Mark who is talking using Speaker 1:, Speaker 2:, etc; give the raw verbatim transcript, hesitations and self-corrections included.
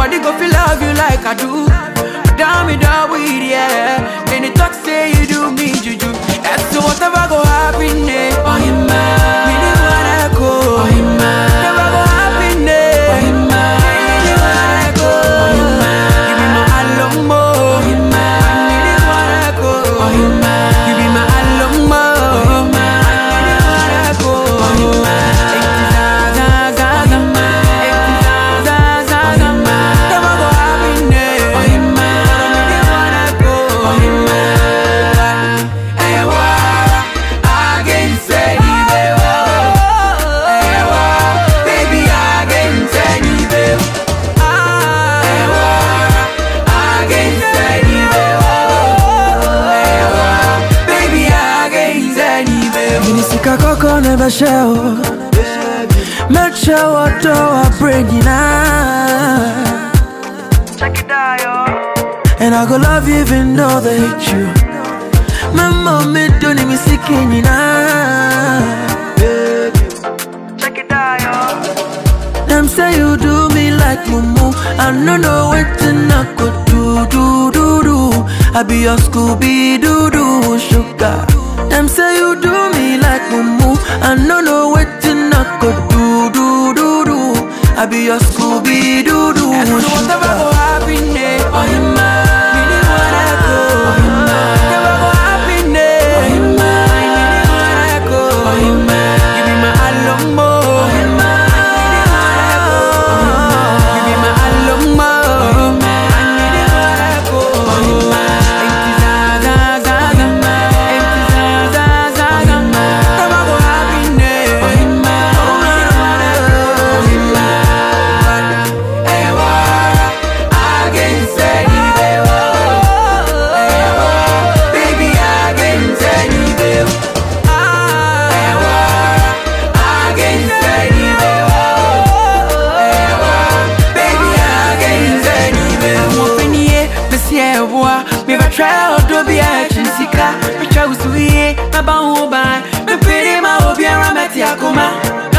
Speaker 1: nobody go feel love you like I do. Damn it, that weed, yeah. And the talk say you do me juju. That's so whatever go happen, eh. Oh, you man, me the one I go. Oh, you man, never go happen, eh. Oh, you man, me the one I go. Oh, you man, give me my alumbo. Oh, you man, me the one I go. Oh, you man, give me my alumbo. Oh, you man, me the one I go. Oh, you man, za za za za za za za, never go happen, eh. Oh, you man.
Speaker 2: Coco never show. Make sure what do I bring you now.
Speaker 1: Check it out, yo.
Speaker 2: And I go love you even though they hate you. My mommy don't even see you now.
Speaker 1: Check it out, yo.
Speaker 2: Them say you do me like mumu. I don't know what to not go do do do do. I be your Scooby Doo Doo sugar. Them say you do me like mumu. I don't know what to not go do do do do. I be your Scooby Doo Doo sugar.
Speaker 1: Whatever go happen, eh. Oh, you man, me the one I go. Oh, you man, never go happen, eh. Oh, you man, me the one I go. Oh, you man, give me my alumbo. Oh, you man, me the one I go. Oh, you man, give me my alumbo. Oh, you man, me the one I go. Oh, you man. Me va try to be a chisika. Me try to see. Me ba uba. Me pity ma obi ara meti akuma.